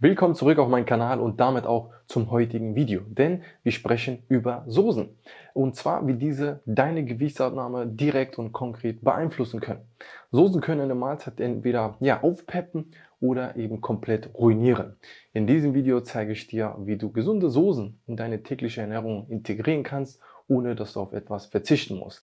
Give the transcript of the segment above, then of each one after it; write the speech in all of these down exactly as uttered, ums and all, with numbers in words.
Willkommen zurück auf meinen Kanal und damit auch zum heutigen Video, denn wir sprechen über Soßen und zwar wie diese deine Gewichtsabnahme direkt und konkret beeinflussen können. Soßen können eine Mahlzeit entweder ja, aufpeppen oder eben komplett ruinieren. In diesem Video zeige ich dir, wie du gesunde Soßen in deine tägliche Ernährung integrieren kannst, ohne dass du auf etwas verzichten musst.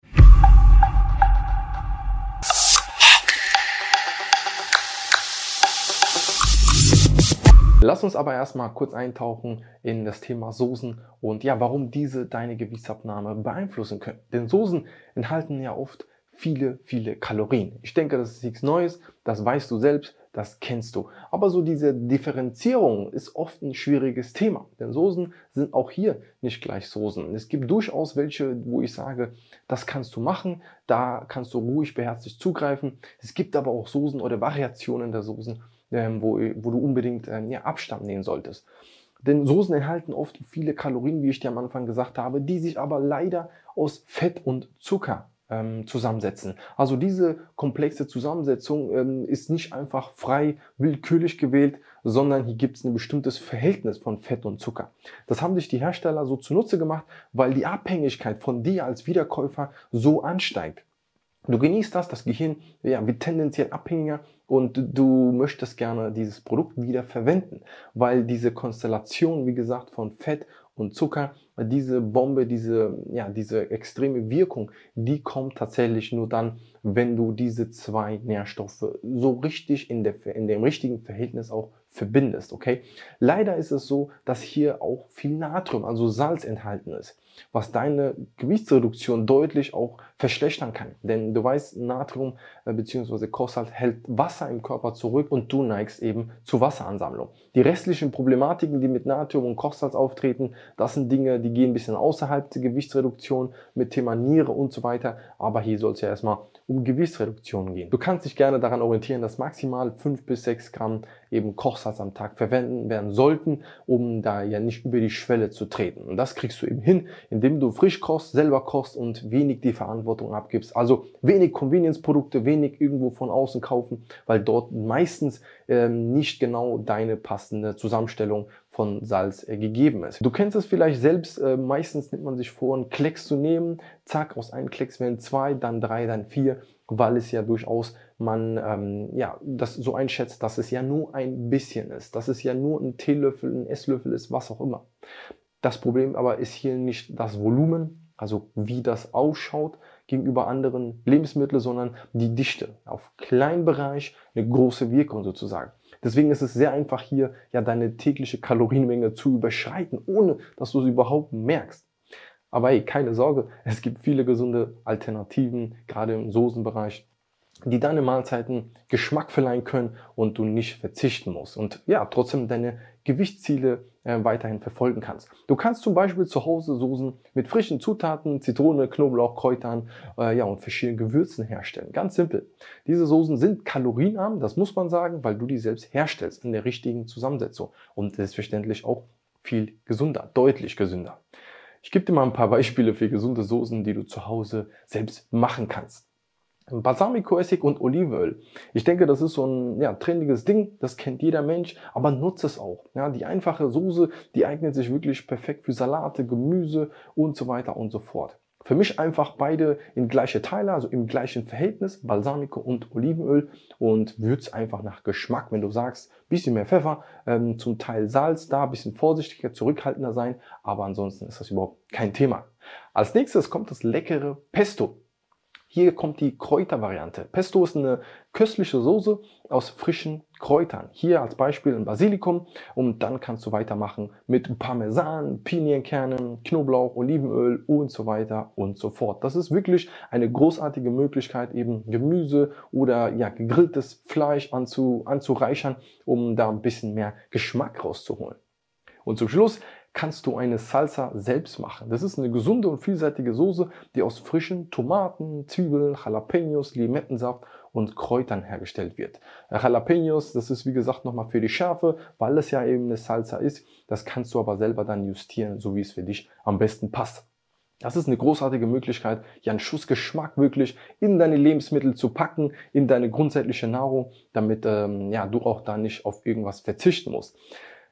Lass uns aber erstmal kurz eintauchen in das Thema Soßen und ja, warum diese deine Gewichtsabnahme beeinflussen können. Denn Soßen enthalten ja oft viele, viele Kalorien. Ich denke, das ist nichts Neues, das weißt du selbst, das kennst du. Aber so diese Differenzierung ist oft ein schwieriges Thema, denn Soßen sind auch hier nicht gleich Soßen. Es gibt durchaus welche, wo ich sage, das kannst du machen, da kannst du ruhig beherzigt zugreifen. Es gibt aber auch Soßen oder Variationen der Soßen, Ähm, wo, wo du unbedingt ähm, ja, Abstand nehmen solltest. Denn Soßen enthalten oft viele Kalorien, wie ich dir am Anfang gesagt habe, die sich aber leider aus Fett und Zucker ähm, zusammensetzen. Also diese komplexe Zusammensetzung ähm, ist nicht einfach frei, willkürlich gewählt, sondern hier gibt es ein bestimmtes Verhältnis von Fett und Zucker. Das haben sich die Hersteller so zunutze gemacht, weil die Abhängigkeit von dir als Wiederkäufer so ansteigt. Du genießt das, das Gehirn ja, wird tendenziell abhängiger und du möchtest gerne dieses Produkt wieder verwenden, weil diese Konstellation, wie gesagt, von Fett und Zucker, diese Bombe, diese, ja, diese extreme Wirkung, die kommt tatsächlich nur dann, wenn du diese zwei Nährstoffe so richtig in, der, in dem richtigen Verhältnis auch verbindest, okay? Leider ist es so, dass hier auch viel Natrium, also Salz enthalten ist, was deine Gewichtsreduktion deutlich auch verschlechtern kann. Denn du weißt, Natrium äh, bzw. Kochsalz hält Wasser im Körper zurück und du neigst eben zu Wasseransammlung. Die restlichen Problematiken, die mit Natrium und Kochsalz auftreten, das sind Dinge, die gehen ein bisschen außerhalb der Gewichtsreduktion mit Thema Niere und so weiter. Aber hier soll es ja erstmal um Gewichtsreduktion gehen. Du kannst dich gerne daran orientieren, dass maximal fünf bis sechs Gramm eben Kochsalz am Tag verwenden werden sollten, um da ja nicht über die Schwelle zu treten. Und das kriegst du eben hin, indem du frisch kochst, selber kochst und wenig die Verantwortung abgibst. Also wenig Convenience-Produkte, wenig irgendwo von außen kaufen, weil dort meistens ähm, nicht genau deine passende Zusammenstellung von Salz äh, gegeben ist. Du kennst es vielleicht selbst, äh, meistens nimmt man sich vor, einen Klecks zu nehmen, zack, aus einem Klecks werden zwei, dann drei, dann vier, weil es ja durchaus man ähm, ja, das so einschätzt, dass es ja nur ein bisschen ist, dass es ja nur ein Teelöffel, ein Esslöffel ist, was auch immer. Das Problem aber ist hier nicht das Volumen, also wie das ausschaut gegenüber anderen Lebensmitteln, sondern die Dichte. Auf kleinen Bereich eine große Wirkung sozusagen. Deswegen ist es sehr einfach hier, ja, deine tägliche Kalorienmenge zu überschreiten, ohne dass du sie überhaupt merkst. Aber hey, keine Sorge, es gibt viele gesunde Alternativen, gerade im Soßenbereich, die deine Mahlzeiten Geschmack verleihen können und du nicht verzichten musst und ja, trotzdem deine Gewichtsziele äh, weiterhin verfolgen kannst. Du kannst zum Beispiel zu Hause Soßen mit frischen Zutaten, Zitrone, Knoblauch, Kräutern äh, ja, und verschiedenen Gewürzen herstellen. Ganz simpel. Diese Soßen sind kalorienarm, das muss man sagen, weil du die selbst herstellst in der richtigen Zusammensetzung und selbstverständlich auch viel gesünder, deutlich gesünder. Ich gebe dir mal ein paar Beispiele für gesunde Soßen, die du zu Hause selbst machen kannst. Balsamico-Essig und Olivenöl. Ich denke, das ist so ein ja, trendiges Ding, das kennt jeder Mensch, aber nutze es auch. Ja, die einfache Soße, die eignet sich wirklich perfekt für Salate, Gemüse und so weiter und so fort. Vermisch einfach beide in gleiche Teile, also im gleichen Verhältnis, Balsamico und Olivenöl und würz einfach nach Geschmack. Wenn du sagst, bisschen mehr Pfeffer, ähm, zum Teil Salz, da ein bisschen vorsichtiger, zurückhaltender sein, aber ansonsten ist das überhaupt kein Thema. Als nächstes kommt das leckere Pesto. Hier kommt die Kräutervariante. Pesto ist eine köstliche Soße aus frischen Kräutern. Hier als Beispiel ein Basilikum und dann kannst du weitermachen mit Parmesan, Pinienkernen, Knoblauch, Olivenöl und so weiter und so fort. Das ist wirklich eine großartige Möglichkeit, eben Gemüse oder ja, gegrilltes Fleisch anzu, anzureichern, um da ein bisschen mehr Geschmack rauszuholen. Und zum Schluss kannst du eine Salsa selbst machen. Das ist eine gesunde und vielseitige Soße, die aus frischen Tomaten, Zwiebeln, Jalapenos, Limettensaft und Kräutern hergestellt wird. Jalapenos, das ist wie gesagt nochmal für die Schärfe, weil es ja eben eine Salsa ist. Das kannst du aber selber dann justieren, so wie es für dich am besten passt. Das ist eine großartige Möglichkeit, ja einen Schuss Geschmack wirklich in deine Lebensmittel zu packen, in deine grundsätzliche Nahrung, damit ähm, ja, du auch da nicht auf irgendwas verzichten musst.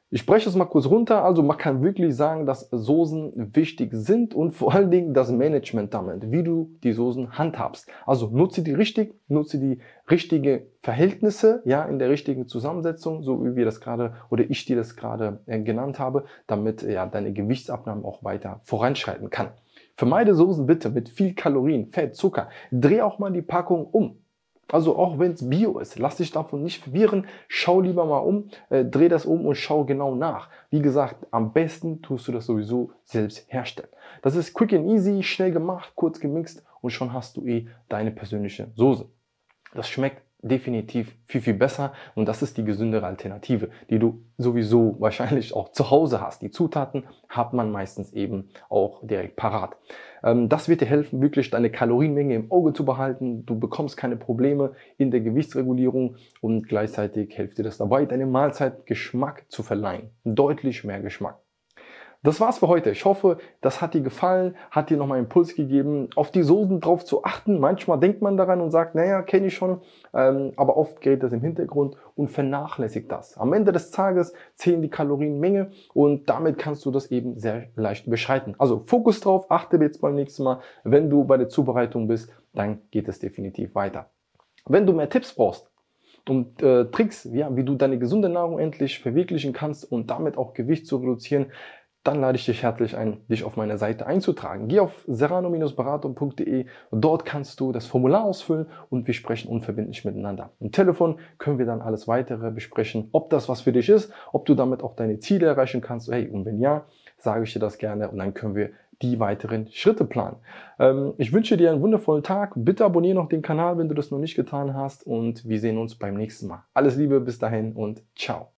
Ich breche es mal kurz runter. Also man kann wirklich sagen, dass Soßen wichtig sind und vor allen Dingen das Management damit, wie du die Soßen handhabst. Also nutze die richtig, nutze die richtigen Verhältnisse, ja, in der richtigen Zusammensetzung, so wie wir das gerade oder ich dir das gerade äh, genannt habe, damit ja deine Gewichtsabnahme auch weiter voranschreiten kann. Vermeide Soßen bitte mit viel Kalorien, Fett, Zucker. Dreh auch mal die Packung um. Also auch wenn es Bio ist, lass dich davon nicht verwirren, schau lieber mal um, äh, dreh das um und schau genau nach. Wie gesagt, am besten tust du das sowieso selbst herstellen. Das ist quick and easy, schnell gemacht, kurz gemixt und schon hast du eh deine persönliche Soße. Das schmeckt definitiv viel, viel besser und das ist die gesündere Alternative, die du sowieso wahrscheinlich auch zu Hause hast. Die Zutaten hat man meistens eben auch direkt parat. Ähm, das wird dir helfen, wirklich deine Kalorienmenge im Auge zu behalten. Du bekommst keine Probleme in der Gewichtsregulierung und gleichzeitig hilft dir das dabei, deine Mahlzeit Geschmack zu verleihen. Deutlich mehr Geschmack. Das war's für heute. Ich hoffe, das hat dir gefallen, hat dir nochmal einen Impuls gegeben, auf die Soßen drauf zu achten. Manchmal denkt man daran und sagt, naja, kenne ich schon, ähm, aber oft gerät das im Hintergrund und vernachlässigt das. Am Ende des Tages zählen die Kalorienmenge und damit kannst du das eben sehr leicht beschreiten. Also Fokus drauf, achte jetzt beim nächsten Mal, wenn du bei der Zubereitung bist, dann geht es definitiv weiter. Wenn du mehr Tipps brauchst, und äh, Tricks, ja, wie du deine gesunde Nahrung endlich verwirklichen kannst und damit auch Gewicht zu reduzieren, dann lade ich dich herzlich ein, dich auf meine Seite einzutragen. Geh auf serrano beratung punkt de, dort kannst du das Formular ausfüllen und wir sprechen unverbindlich miteinander. Am Telefon können wir dann alles weitere besprechen, ob das was für dich ist, ob du damit auch deine Ziele erreichen kannst. Hey, und wenn ja, sage ich dir das gerne und dann können wir die weiteren Schritte planen. Ähm, ich wünsche dir einen wundervollen Tag. Bitte abonniere noch den Kanal, wenn du das noch nicht getan hast und wir sehen uns beim nächsten Mal. Alles Liebe, bis dahin und ciao.